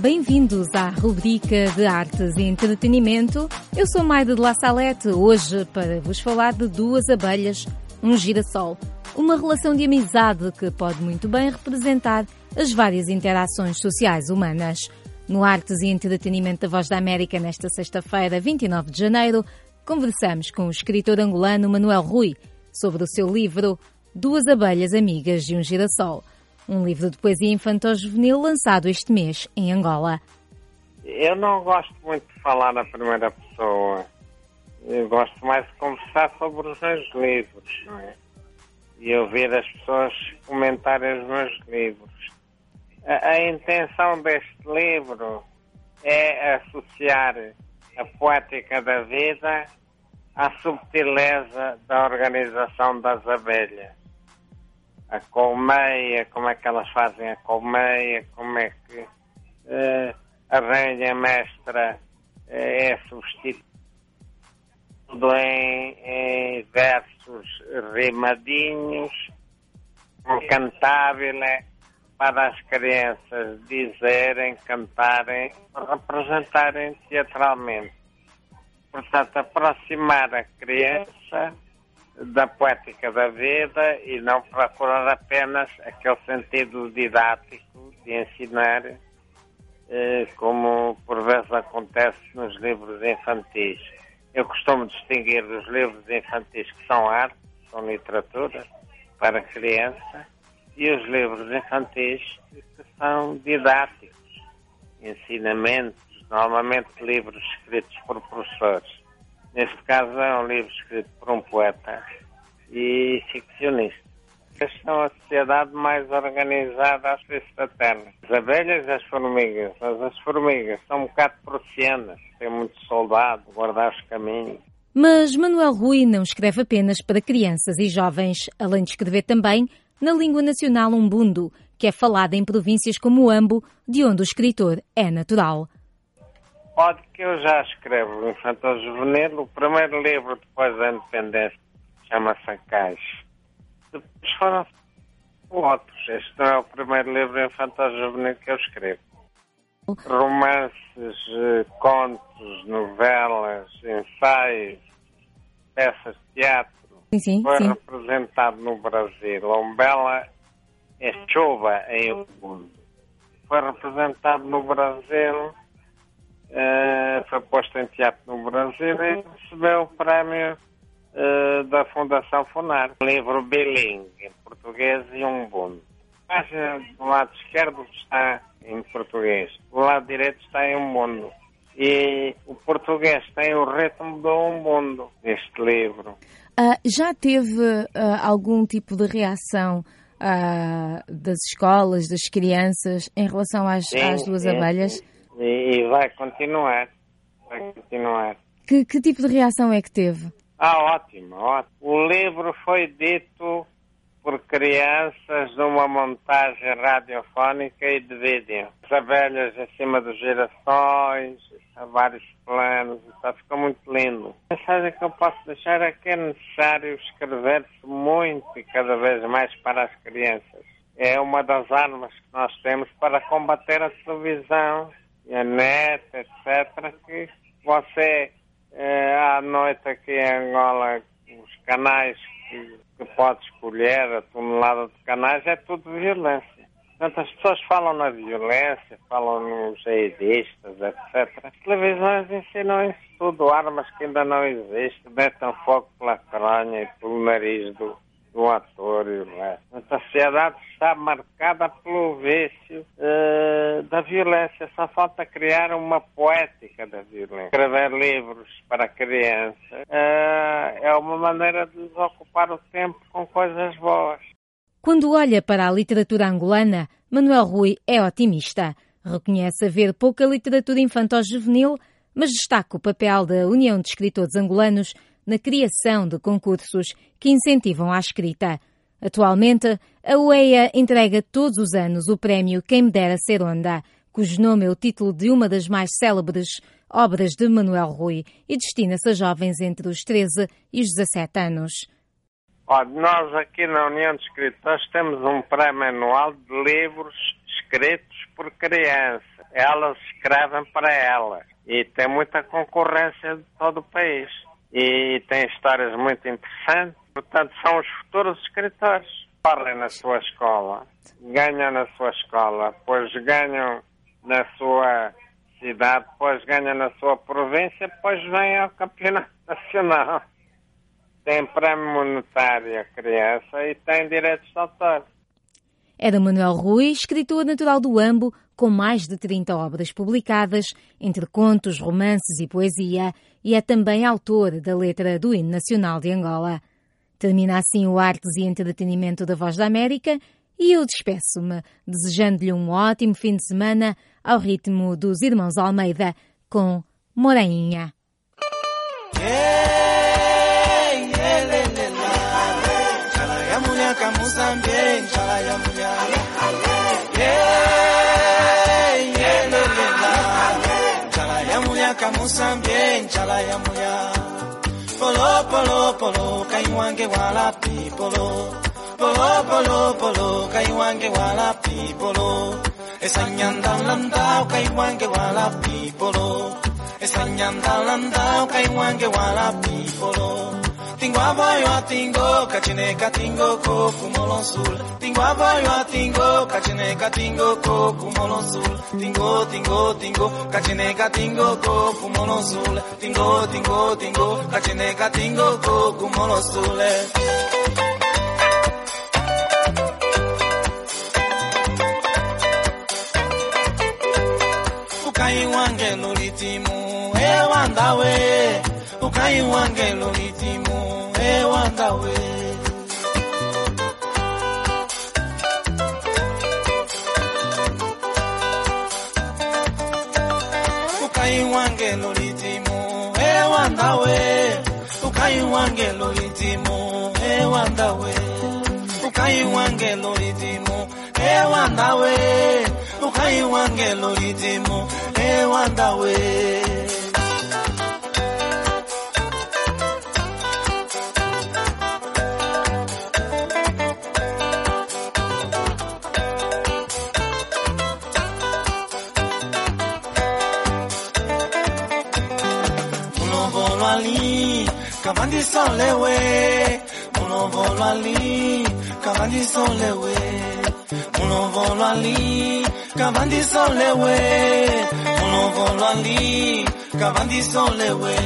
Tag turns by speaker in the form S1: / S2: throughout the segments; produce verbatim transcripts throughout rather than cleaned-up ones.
S1: bem-vindos à rubrica de Artes e Entretenimento. Eu sou Maida de La Salete, hoje para vos falar de duas abelhas, um girassol. Uma relação de amizade que pode muito bem representar as várias interações sociais humanas. No Artes e Entretenimento da Voz da América, nesta sexta-feira, vinte e nove de janeiro, conversamos com o escritor angolano Manuel Rui sobre o seu livro Duas Abelhas Amigas de um Girassol, um livro de poesia infantil-juvenil lançado este mês em Angola.
S2: Eu não gosto muito de falar na primeira pessoa. Eu gosto mais de conversar sobre os meus livros, não é? E ouvir as pessoas comentarem os meus livros. A, a intenção deste livro é associar a poética da vida à subtileza da organização das abelhas. A colmeia, como é que elas fazem a colmeia, como é que uh, a rainha mestra uh, é substituída em, em versos rimadinhos, um cantabile, para as crianças dizerem, cantarem, representarem teatralmente. Portanto, aproximar a criança da poética da vida e não procurar apenas aquele sentido didático de ensinar, eh, como por vezes acontece nos livros infantis. Eu costumo distinguir os livros infantis que são arte, são literatura para criança, e os livros infantis que são didáticos, ensinamentos, normalmente livros escritos por professores. Neste caso é um livro escrito por um poeta e ficcionista. Estas são a sociedade mais organizada à face da Terra. As abelhas e as formigas. Mas as formigas são um bocado prussianas, têm muito soldado, guardar os caminhos.
S1: Mas Manuel Rui não escreve apenas para crianças e jovens, além de escrever também na língua nacional umbundo, que é falada em províncias como Ambo, de onde o escritor é natural.
S2: Pode que eu já escrevo infantil juvenil. O primeiro livro depois da independência chama-se A Caixa. Depois foram outros. Este não é o primeiro livro infantil juvenil que eu escrevo. Romances, contos, novelas, ensaios, peças de teatro.
S1: Sim, sim,
S2: Foi
S1: sim.
S2: representado no Brasil. Umbela é chuva em Ubuntu. Foi representado no Brasil. Uh, foi posto em teatro no Brasil e recebeu o prémio uh, da Fundação Funar. Um livro bilingue, em português e umbundo. A página do lado esquerdo está em português, do lado direito está em umbundo. E o português tem o ritmo do umbundo neste livro.
S1: Uh, já teve uh, algum tipo de reação uh, das escolas, das crianças, em relação às,
S2: Sim,
S1: às duas
S2: sim,
S1: abelhas?
S2: Sim. E, e vai continuar. Vai continuar.
S1: Que, que tipo de reação é que teve?
S2: Ah, ótimo, ótimo. O livro foi dito por crianças numa montagem radiofónica e de vídeo. As abelhas acima dos girassóis, há vários planos, está, ficou muito lindo. A mensagem que eu posso deixar é que é necessário escrever-se muito e cada vez mais para as crianças. É uma das armas que nós temos para combater a televisão, a net, etcétera, que você, eh, à noite aqui em Angola, os canais que, que pode escolher, a tonelada de canais, é tudo violência. Portanto, as pessoas falam na violência, falam nos jihadistas, etcétera. As televisões ensinam isso tudo, armas que ainda não existem, metem fogo pela coronha e pelo nariz do, do ator e o resto. A sociedade está marcada pelo vício uh, da violência. Só falta criar uma poética da violência. Escrever livros para crianças uh, é uma maneira de desocupar o tempo com coisas boas.
S1: Quando olha para a literatura angolana, Manuel Rui é otimista. Reconhece haver pouca literatura infantil-juvenil, mas destaca o papel da União de Escritores Angolanos na criação de concursos que incentivam a escrita. Atualmente, a U E A entrega todos os anos o prémio Quem Me Dera Ser Onda, cujo nome é o título de uma das mais célebres obras de Manuel Rui e destina-se a jovens entre os treze e os dezassete anos.
S2: Olha, nós aqui na União de Escritores temos um prémio anual de livros escritos por criança. elas escrevem para elas. E tem muita concorrência de todo o país. E tem histórias muito interessantes. Portanto, são os futuros escritores. Correm na sua escola, ganham na sua escola, depois ganham na sua cidade, depois ganham na sua província, depois vêm ao campeonato nacional. Tem prémio monetário a criança e tem direitos de autor.
S1: Era Manuel Rui, escritor natural do Ambo, com mais de trinta obras publicadas, entre contos, romances e poesia, e é também autor da letra do Hino Nacional de Angola. Termina assim o Artes e Entretenimento da Voz da América e eu despeço-me, desejando-lhe um ótimo fim de semana ao ritmo dos Irmãos Almeida, com Morainha.
S3: Polo, polo, polo, kaiwange wala pi, polo. Polo, polo, polo, kaiwange wala pi, polo. Esanyanda landa, kaiwange wala pi, polo. Esanyanda landa, kaiwange wala pi, polo. Tingo apoyo a tingo, kachineca tingo coco molon sul. Tingo apoyo a tingo, kachineca tingo coco molon sul. Tingo, tingo, tingo, kachineca tingo coco molon sul. Tingo, tingo, tingo, kachineca tingo coco molon sul. Ukai wange lolitimu, e wandawe. Ukai wange lolitimu, e wandawe. Ukai wange lolitimu, e wandawe. Ukai wange lolitimu, e wandawe. Ukai wange lolitimu, e wandawe. Ukai wange lolitimu, e wandawe. Kavandi solewe, uno volo ali, kavandi solewe, uno volo ali, kavandi solewe, uno volo ali, kavandi solewe.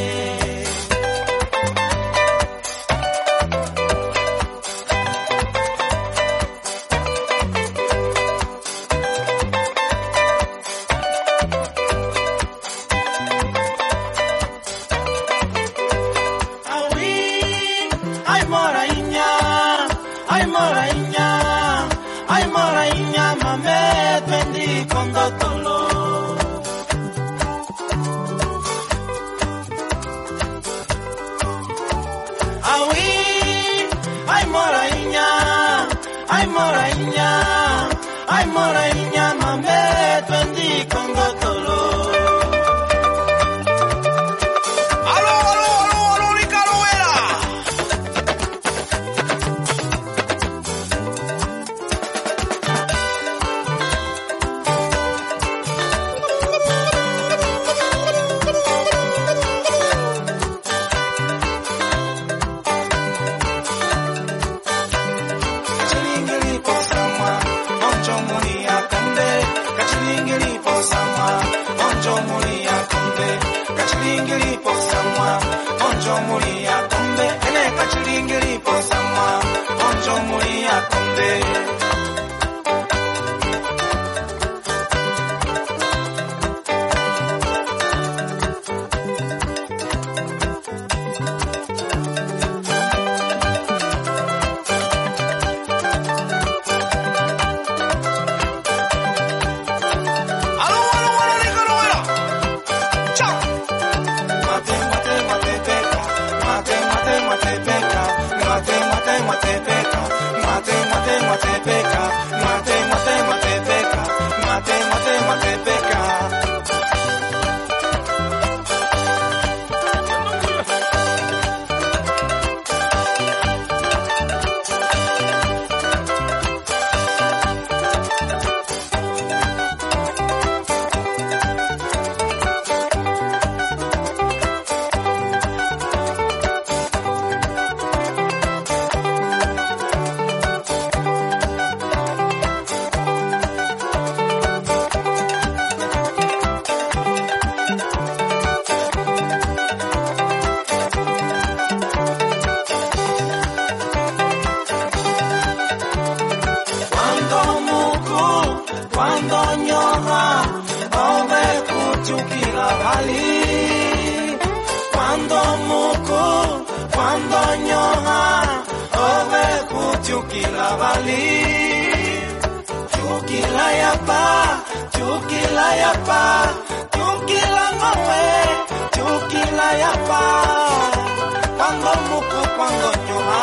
S3: chukila yapa, chukila yapa, chukila ngowe, chukila yapa, cuando muku, cuando ñoha.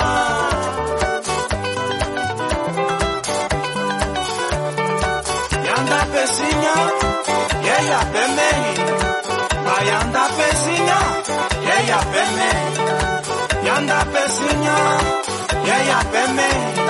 S3: Yanda pesiña, y ella pemehi, vayanda pesiña, y ella pemehi, yanda pesiña, y ella pemehi.